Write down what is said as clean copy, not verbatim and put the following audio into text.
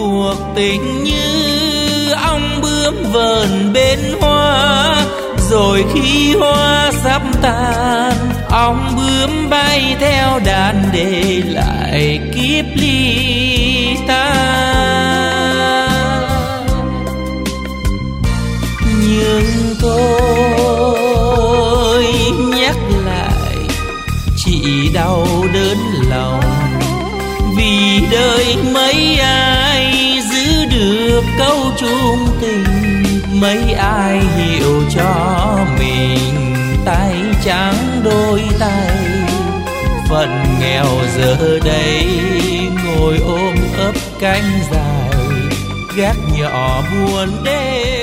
cuộc tình như ong bướm vờn bên hoa, rồi khi hoa sắp tàn, ong bướm bay theo đàn để lại kiếp ly tan. Nhưng tôi nhắc lại chỉ đau đớn lòng, vì đời mấy ai giữ được câu chung tình, mấy ai hiểu cho mình tay trắng đôi tay. Phận nghèo giờ đây ngồi ôm ấp cánh dài, gác nhỏ buồn đêm.